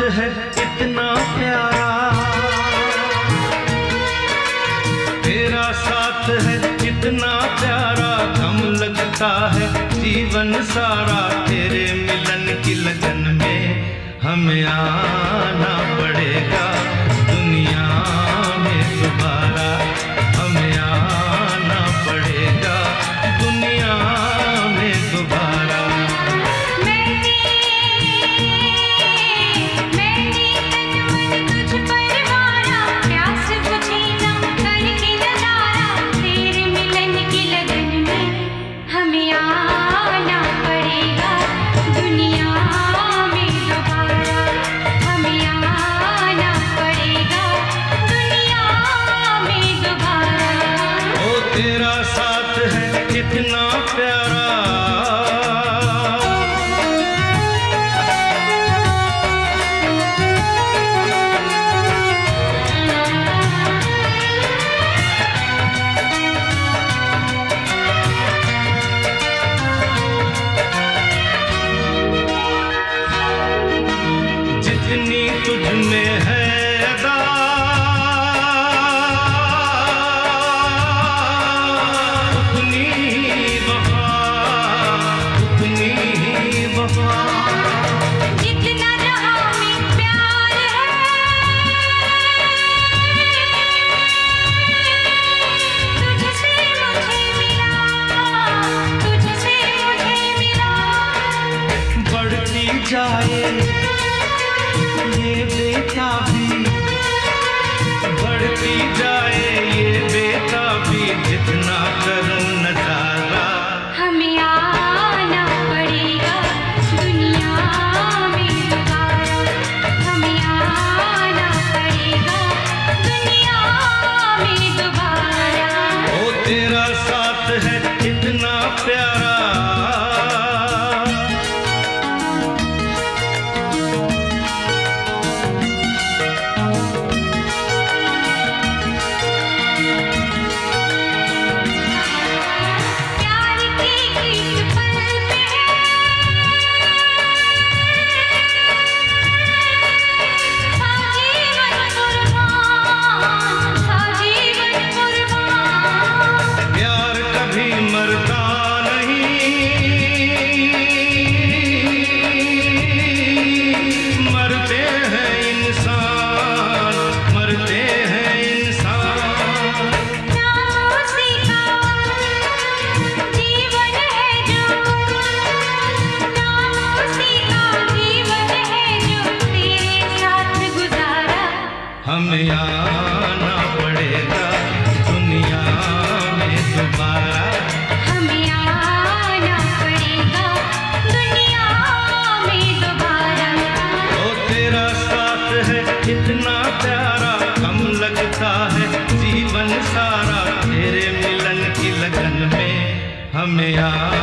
है इतना प्यारा, तेरा साथ है इतना प्यारा, गम लगता है जीवन सारा। तेरे मिलन की लगन में हमें आना पड़ेगा दुनिया में दोबारा, हमें आना पड़ेगा दुनिया में दोबारा। तेरा साथ है इतना प्यारा, जितनी तुझ में है अदा, जितना रहा में प्यार है, तुझसे मुझे मिला, तुझसे मुझे मिला। बढ़ती जाए ये बेताबी, बढ़ती जाए ये बेताबी, जितना करूं नजारा। हमें आना पड़ेगा दुनिया में दोबारा, हमें आना पड़ेगा दुनिया में दोबारा। ओ तेरा साथ है इतना प्यारा, हमें आना पड़ेगा दुनिया में दोबारा, हमें आना पड़ेगा दुनिया में दोबारा। ओ तेरा साथ है इतना प्यारा, गम लगता है जीवन सारा, तेरे मिलन की लगन में हमें